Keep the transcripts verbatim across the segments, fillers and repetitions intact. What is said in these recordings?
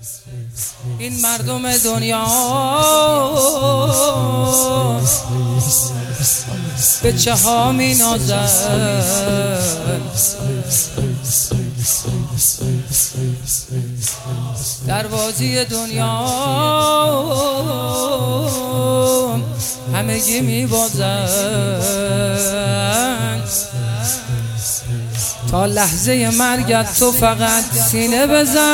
این مردم دنیا به چه ها می نازند، دروازه دنیا همگی می بازند. تا لحظه مرگت تو فقط سینه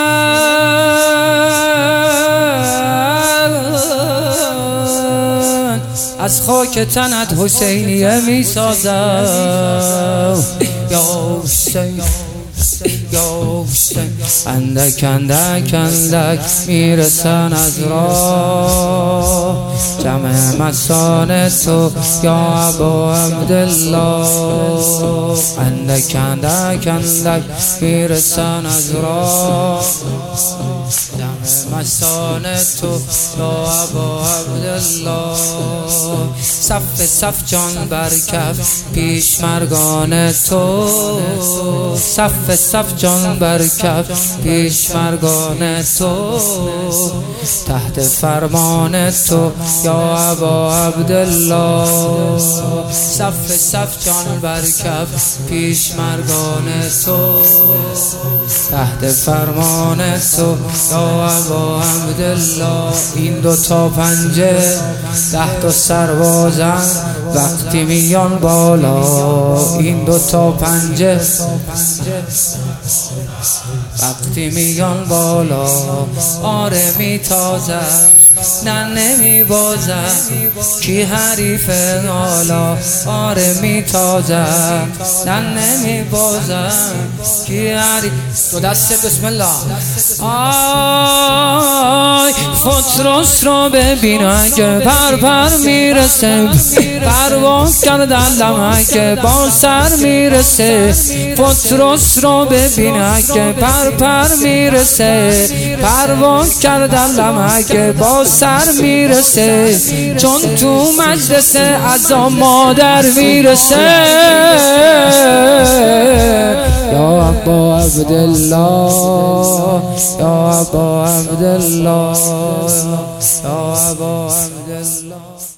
بزن، از خاک تنت حسینیه می سازم. یا حسین یا حسین، اندک اندک اندک میرسن از راه جمع مسان تو یا ابا عبدالله. اندک اندک اندک میرسن از راه جمع مسان تو یا ابا عبدالله. صف صف جان بر کف پیش مرگان تو، صف صف جان بر کف پیش مرگان تو، تحت فرمان تو یا ابا عبدالله. صف صف جان بر کف پیش مرگان تو، تحت فرمان تو یا ابا عبدالله. این دو تا پنجه ده تا سربازن وقتی میان بالا، این دو تا پنجه وقتی میان بالا، آره میتازن نه نمی بازن کی حریف حالا، آره میتازن نه نمی بازن کی حریف. دو دست بسم الله. آی فترس رو ببین اگه پر پر میرسه، پرواز کردن لمکه با سر میرسه. فترس رو ببین اگه پر پر میرسه، پرواز کردن لمکه با سر میرسه. چون تو مجلس عزا مادر میرسه. یا ابا عبدالله یا ابا عبدالله یا ابا عبدالله.